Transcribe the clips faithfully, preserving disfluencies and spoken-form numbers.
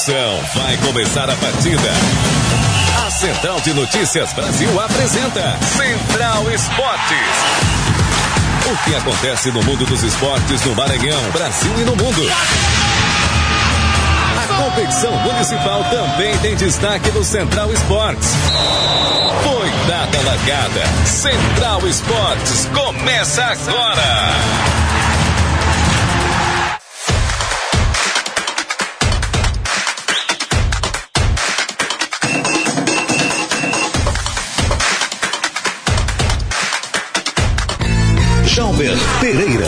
emoção. Vai começar a partida. A Central de Notícias Brasil apresenta Central Esportes. O que acontece no mundo dos esportes no Maranhão, Brasil e no mundo. A competição municipal também tem destaque no Central Esportes. Foi dada a largada. Central Esportes começa agora. Jalber Pereira.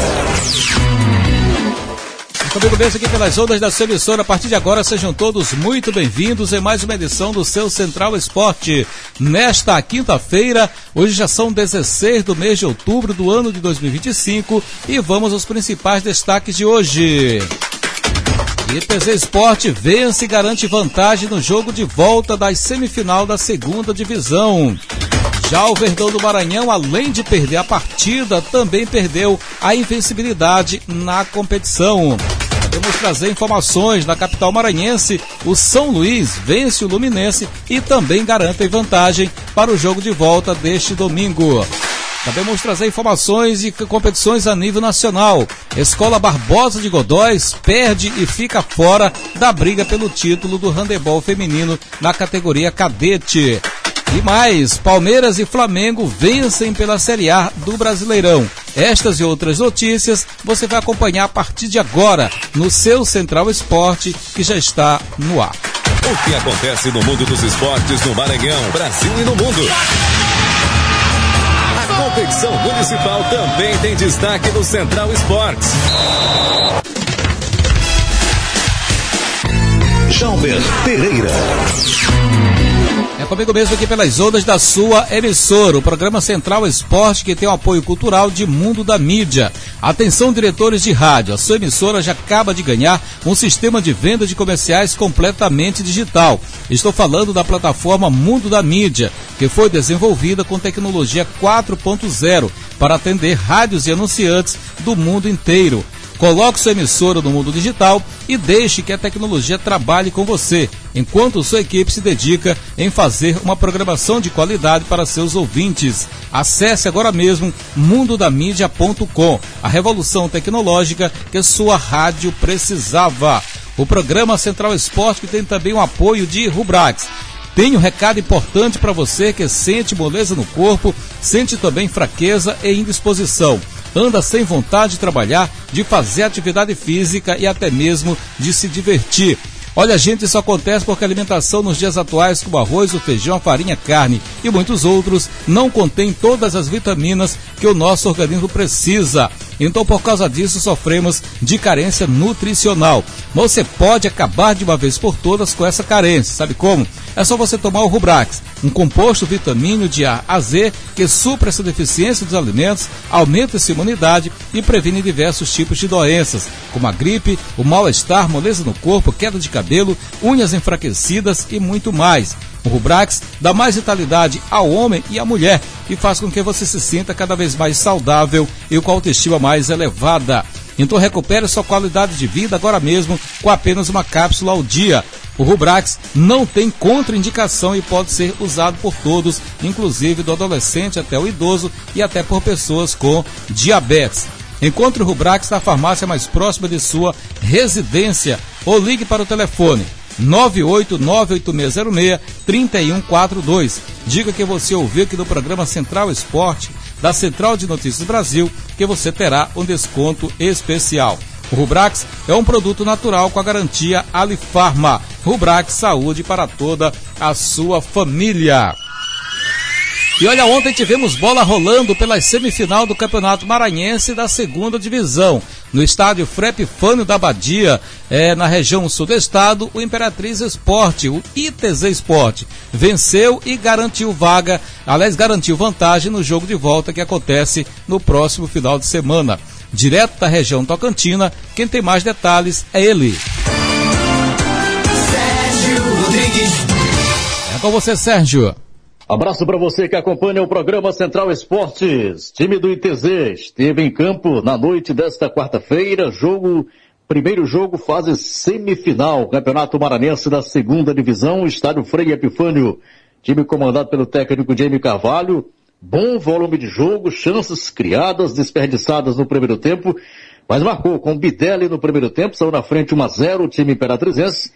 Comigo mesmo aqui pelas ondas da sua emissora. A partir de agora, sejam todos muito bem-vindos em mais uma edição do seu Central Esporte. Nesta quinta-feira, hoje já são dezesseis do mês de outubro do ano de dois mil e vinte e cinco e vamos aos principais destaques de hoje. I T Z Sport vence e garante vantagem no jogo de volta das semifinal da segunda divisão. Já o Verdão do Maranhão, além de perder a partida, também perdeu a invencibilidade na competição. Vamos trazer informações na capital maranhense. O São Luís vence o Luminense e também garante vantagem para o jogo de volta deste domingo. Também vamos trazer informações e competições a nível nacional. Escola Barbosa de Godóis perde e fica fora da briga pelo título do handebol feminino na categoria cadete. E mais, Palmeiras e Flamengo vencem pela Série A do Brasileirão. Estas e outras notícias você vai acompanhar a partir de agora no seu Central Esporte, que já está no ar. O que acontece no mundo dos esportes no Maranhão, Brasil e no mundo. A competição municipal também tem destaque no Central Esportes. Jalber Pereira. É comigo mesmo aqui pelas ondas da sua emissora, o programa Central Esporte, que tem o apoio cultural de Mundo da Mídia. Atenção, diretores de rádio, a sua emissora já acaba de ganhar um sistema de venda de comerciais completamente digital. Estou falando da plataforma Mundo da Mídia, que foi desenvolvida com tecnologia quatro ponto zero para atender rádios e anunciantes do mundo inteiro. Coloque sua emissora no mundo digital e deixe que a tecnologia trabalhe com você, enquanto sua equipe se dedica em fazer uma programação de qualidade para seus ouvintes. Acesse agora mesmo mundo da mídia ponto com, a revolução tecnológica que sua rádio precisava. O programa Central Esporte, que tem também o apoio de Rubrax. Tenho um recado importante para você que sente moleza no corpo, sente também fraqueza e indisposição. Anda sem vontade de trabalhar, de fazer atividade física e até mesmo de se divertir. Olha, gente, isso acontece porque a alimentação nos dias atuais, como arroz, o feijão, a farinha, carne e muitos outros, não contém todas as vitaminas que o nosso organismo precisa. Então, por causa disso, sofremos de carência nutricional. Mas você pode acabar de uma vez por todas com essa carência. Sabe como? É só você tomar o Rubrax, um composto vitamínico de A a Z que supra essa deficiência dos alimentos, aumenta essa imunidade e previne diversos tipos de doenças, como a gripe, o mal-estar, moleza no corpo, queda de cabelo, unhas enfraquecidas e muito mais. O Rubrax dá mais vitalidade ao homem e à mulher e faz com que você se sinta cada vez mais saudável e com a autoestima mais elevada. Então recupere sua qualidade de vida agora mesmo com apenas uma cápsula ao dia. O Rubrax não tem contraindicação e pode ser usado por todos, inclusive do adolescente até o idoso e até por pessoas com diabetes. Encontre o Rubrax na farmácia mais próxima de sua residência ou ligue para o telefone nove oito nove oito seis zero seis, três um quatro dois. Diga que você ouviu aqui no programa Central Esporte da Central de Notícias Brasil, que você terá um desconto especial. O Rubrax é um produto natural com a garantia Alifarma. Rubrax, saúde para toda a sua família. E olha, ontem tivemos bola rolando pela semifinal do Campeonato Maranhense da segunda divisão. No estádio Frei Epifânio da Abadia, é, na região sul do estado, o Imperatriz Esporte, o I T Z Esporte, venceu e garantiu vaga, aliás, garantiu vantagem no jogo de volta que acontece no próximo final de semana. Direto da região Tocantina, quem tem mais detalhes é ele. Sérgio Rodrigues. É com você, Sérgio. Abraço para você que acompanha o programa Central Esportes. Time do I T Z esteve em campo na noite desta quarta-feira, jogo Primeiro jogo, fase semifinal, Campeonato Maranhense da segunda divisão, estádio Frei Epifânio, time comandado pelo técnico Jamie Carvalho, bom volume de jogo, chances criadas, desperdiçadas no primeiro tempo, mas marcou com Bidelli no primeiro tempo, saiu na frente um a zero o time imperatrizense,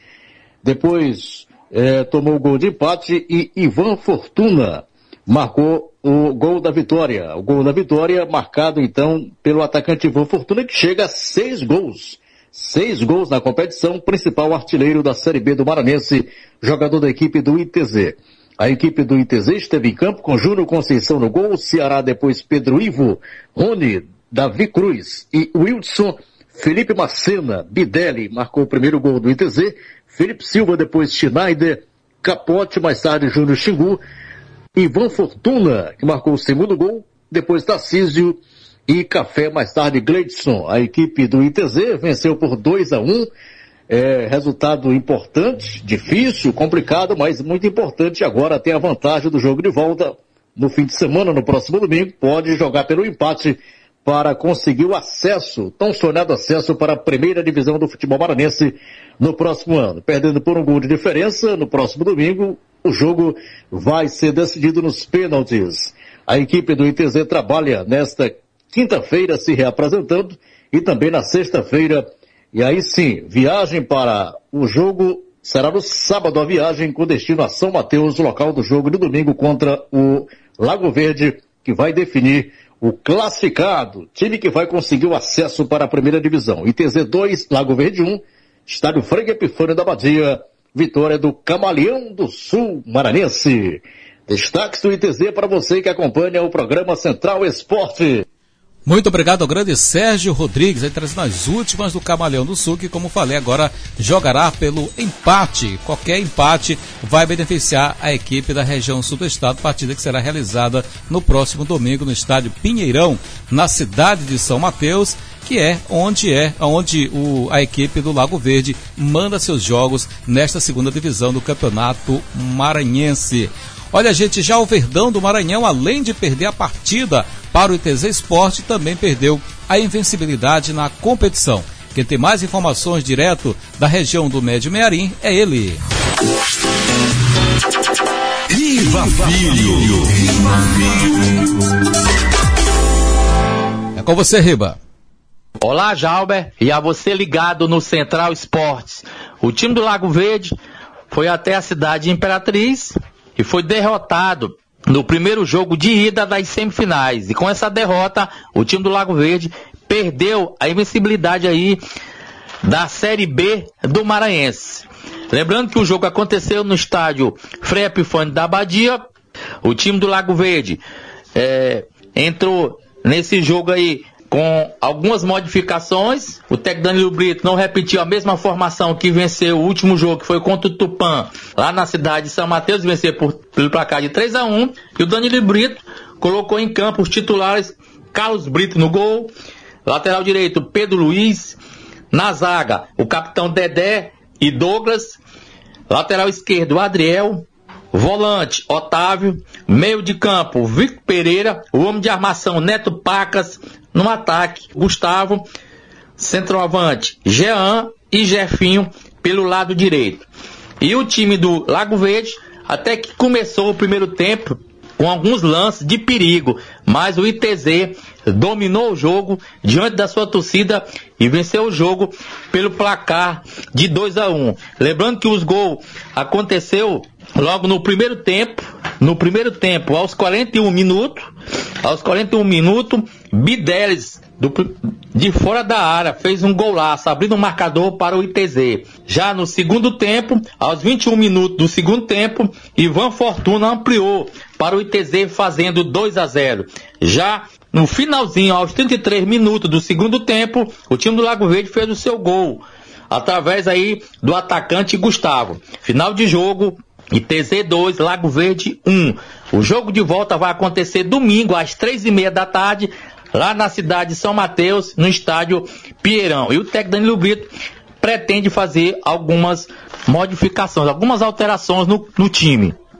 depois eh, tomou o gol de empate e Ivan Fortuna marcou o gol da vitória, o gol da vitória marcado então pelo atacante Ivan Fortuna, que chega a seis gols. Seis gols na competição, principal artilheiro da Série B do Maranhense, jogador da equipe do I T Z. A equipe do I T Z esteve em campo com Júnior Conceição no gol, Ceará depois Pedro Ivo, Rony, Davi Cruz e Wilson, Felipe Macena, Bidelli marcou o primeiro gol do I T Z, Felipe Silva depois Schneider, Capote, mais tarde Júnior Xingu, Ivan Fortuna, que marcou o segundo gol, depois Tarcísio e Café, mais tarde Gleidson. A equipe do I T Z venceu por dois a um, é, resultado importante, difícil, complicado, mas muito importante. Agora tem a vantagem do jogo de volta no fim de semana, no próximo domingo, pode jogar pelo empate para conseguir o acesso, tão sonhado acesso para a primeira divisão do futebol maranhense no próximo ano. Perdendo por um gol de diferença, no próximo domingo, o jogo vai ser decidido nos pênaltis. A equipe do I T Z trabalha nesta quinta-feira se reapresentando e também na sexta-feira, e aí sim, viagem para o jogo, será no sábado a viagem com destino a São Mateus, local do jogo de domingo contra o Lago Verde, que vai definir o classificado, time que vai conseguir o acesso para a primeira divisão. I T Z dois, Lago Verde um, estádio Frei Epifânio da Badia, vitória do Camaleão do Sul Maranhense. Destaques do I T Z para você que acompanha o programa Central Esporte. Muito obrigado ao grande Sérgio Rodrigues, aí trazendo as últimas do Camaleão do Sul, que, como falei, agora jogará pelo empate. Qualquer empate vai beneficiar a equipe da região sul do estado, partida que será realizada no próximo domingo no estádio Pinheirão, na cidade de São Mateus, que é onde é onde o, a equipe do Lago Verde manda seus jogos nesta segunda divisão do Campeonato Maranhense. Olha, gente, já o Verdão do Maranhão, além de perder a partida para o I T Z Esporte, também perdeu a invencibilidade na competição. Quem tem mais informações direto da região do Médio Mearim é ele. Riva Filho. É com você, Riba. Olá, Jalber, e a você ligado no Central Esportes. O time do Lago Verde foi até a cidade de Imperatriz e foi derrotado no primeiro jogo de ida das semifinais. E com essa derrota, o time do Lago Verde perdeu a invencibilidade aí da Série B do Maranhense. Lembrando que o jogo aconteceu no estádio Frei Epifânio da Badia. O time do Lago Verde é, entrou nesse jogo aí com algumas modificações. O técnico Danilo Brito não repetiu a mesma formação que venceu o último jogo, que foi contra o Tupã, lá na cidade de São Mateus, venceu por, pelo placar de três a um. E o Danilo Brito colocou em campo os titulares: Carlos Brito no gol, lateral direito Pedro Luiz, na zaga o capitão Dedé e Douglas, lateral esquerdo Adriel, volante Otávio, meio de campo Victor Pereira, o homem de armação Neto Pacas, no ataque Gustavo, centroavante Jean e Jefinho pelo lado direito. E o time do Lago Verde até que começou o primeiro tempo com alguns lances de perigo, mas o I T Z dominou o jogo diante da sua torcida e venceu o jogo pelo placar de dois a um. Lembrando que os gols aconteceu logo no primeiro tempo, no primeiro tempo, aos quarenta e um minutos, aos quarenta e um minutos, Bidelis, do, de fora da área, fez um golaço, abrindo o marcador para o I T Z. Já no segundo tempo, aos vinte e um minutos do segundo tempo, Ivan Fortuna ampliou para o I T Z, fazendo dois a zero. Já no finalzinho, aos trinta e três minutos do segundo tempo, o time do Lago Verde fez o seu gol, através aí do atacante Gustavo. Final de jogo, I T Z dois, Lago Verde um. O jogo de volta vai acontecer domingo às três e meia da tarde, lá na cidade de São Mateus, no estádio Pinheirão. E o técnico Danilo Brito pretende fazer algumas modificações, algumas alterações no, no time.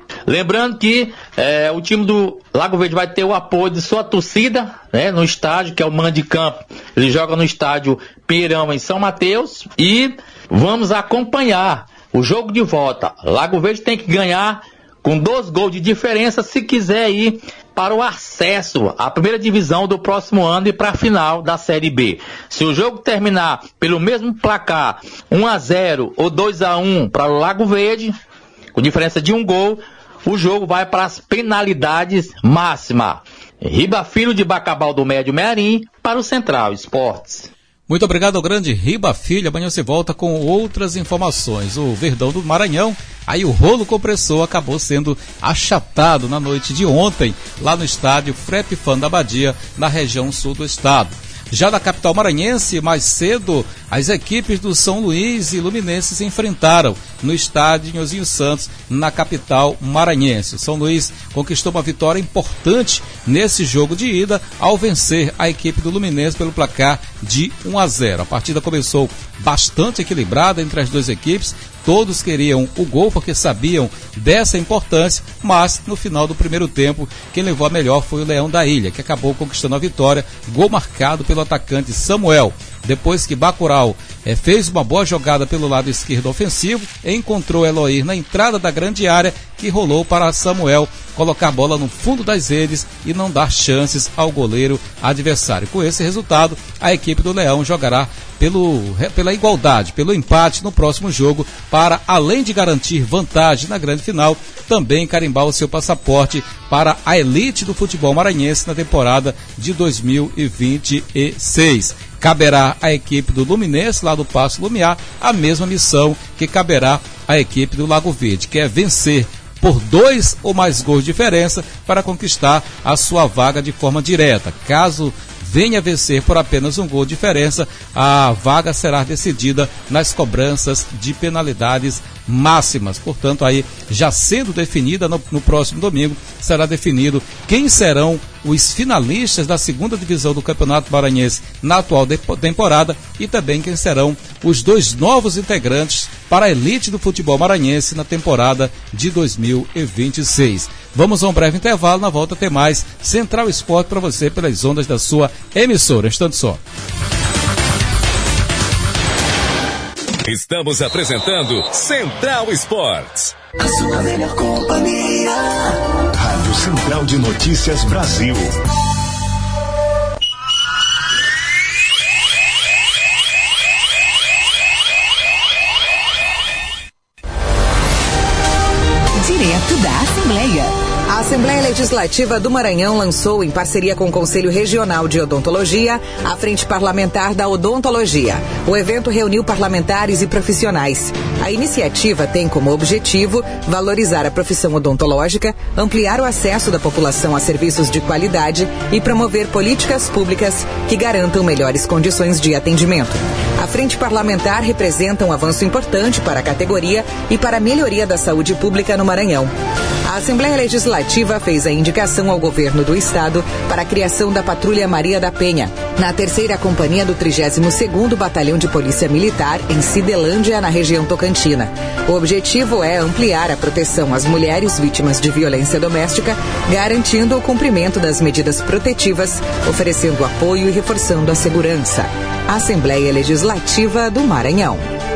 Lembrando que é, o time do Lago Verde vai ter o apoio de sua torcida, né, no estádio, que é o mando de campo. Ele joga no estádio Pinheirão, em São Mateus, e vamos acompanhar o jogo de volta. Lago Verde tem que ganhar com dois gols de diferença se quiser ir para o acesso à primeira divisão do próximo ano e para a final da Série B. Se o jogo terminar pelo mesmo placar, um a zero ou dois a um para o Lago Verde, com diferença de um gol, o jogo vai para as penalidades máximas. Riba Filho de Bacabal do Médio Mearim para o Central Esportes. Muito obrigado ao grande Riba Filho. Amanhã você volta com outras informações. O Verdão do Maranhão, aí o rolo compressor acabou sendo achatado na noite de ontem, lá no estádio Frep Fan da Abadia, na região sul do estado. Já na capital maranhense, mais cedo, as equipes do São Luís e Luminense se enfrentaram no estádio Nhozinho Santos, na capital maranhense. O São Luís conquistou uma vitória importante nesse jogo de ida ao vencer a equipe do Luminense pelo placar de um a zero. A partida começou bastante equilibrada entre as duas equipes. Todos queriam o gol porque sabiam dessa importância, mas no final do primeiro tempo, quem levou a melhor foi o Leão da Ilha, que acabou conquistando a vitória, gol marcado pelo atacante Samuel. Depois que Bacurau eh, fez uma boa jogada pelo lado esquerdo ofensivo, encontrou Eloir na entrada da grande área, que rolou para Samuel colocar a bola no fundo das redes e não dar chances ao goleiro adversário. Com esse resultado, a equipe do Leão jogará pelo, pela igualdade, pelo empate no próximo jogo, para, além de garantir vantagem na grande final, também carimbar o seu passaporte para a elite do futebol maranhense na temporada de dois mil e vinte e seis. Caberá à equipe do Luminense, lá do Paço Lumiar, a mesma missão que caberá à equipe do Lago Verde, que é vencer por dois ou mais gols de diferença para conquistar a sua vaga de forma direta. Caso venha vencer por apenas um gol de diferença, a vaga será decidida nas cobranças de penalidades máximas. Portanto, aí já sendo definida no, no próximo domingo, será definido quem serão os finalistas da segunda divisão do Campeonato Maranhense na atual de, temporada e também quem serão os dois novos integrantes para a elite do futebol maranhense na temporada de dois mil e vinte e seis. Vamos a um breve intervalo, na volta tem mais Central Esporte para você pelas ondas da sua emissora. Instante só. Estamos apresentando Central Esportes. A sua melhor companhia. Rádio Central de Notícias Brasil. Direto da Assembleia. A Assembleia Legislativa do Maranhão lançou, em parceria com o Conselho Regional de Odontologia, a Frente Parlamentar da Odontologia. O evento reuniu parlamentares e profissionais. A iniciativa tem como objetivo valorizar a profissão odontológica, ampliar o acesso da população a serviços de qualidade e promover políticas públicas que garantam melhores condições de atendimento. A Frente Parlamentar representa um avanço importante para a categoria e para a melhoria da saúde pública no Maranhão. A Assembleia Legislativa fez a indicação ao governo do estado para a criação da Patrulha Maria da Penha, na terceira companhia do trigésimo segundo Batalhão de Polícia Militar, em Cidelândia, na região tocantina. O objetivo é ampliar a proteção às mulheres vítimas de violência doméstica, garantindo o cumprimento das medidas protetivas, oferecendo apoio e reforçando a segurança. Assembleia Legislativa do Maranhão.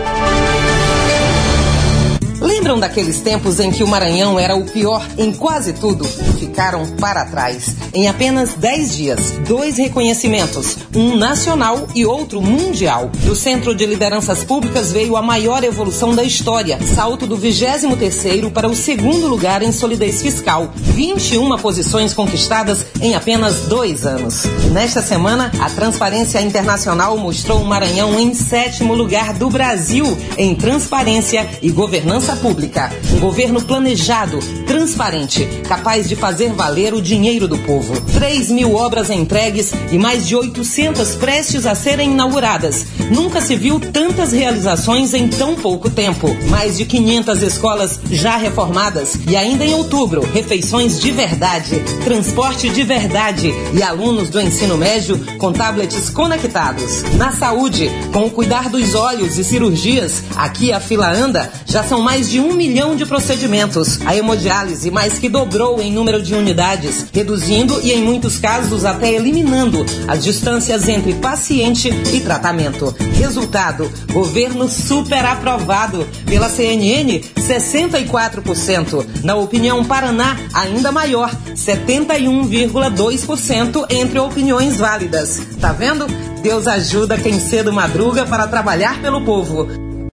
Lembram daqueles tempos em que o Maranhão era o pior em quase tudo? Ficaram para trás. Em apenas dez dias, dois reconhecimentos, um nacional e outro mundial. Do Centro de Lideranças Públicas veio a maior evolução da história, salto do vigésimo terceiro para o segundo lugar em solidez fiscal. vinte e uma posições conquistadas em apenas dois anos. Nesta semana, a Transparência Internacional mostrou o Maranhão em sétimo lugar do Brasil em transparência e governança pública. Um governo planejado, transparente, capaz de fazer valer o dinheiro do povo. três mil obras entregues e mais de oitocentas prestes a serem inauguradas. Nunca se viu tantas realizações em tão pouco tempo. Mais de quinhentas escolas já reformadas e ainda em outubro, refeições de verdade, transporte de verdade e alunos do ensino médio com tablets conectados. Na saúde, com o cuidar dos olhos e cirurgias, aqui a fila anda, já são mais de um milhão de procedimentos. A hemodiálise diálise mais que dobrou em número de unidades, reduzindo e, em muitos casos, até eliminando as distâncias entre paciente e tratamento. Resultado: governo super aprovado. Pela C N N, sessenta e quatro por cento. Na opinião Paraná, ainda maior, setenta e um vírgula dois por cento entre opiniões válidas. Tá vendo? Deus ajuda quem cedo madruga para trabalhar pelo povo.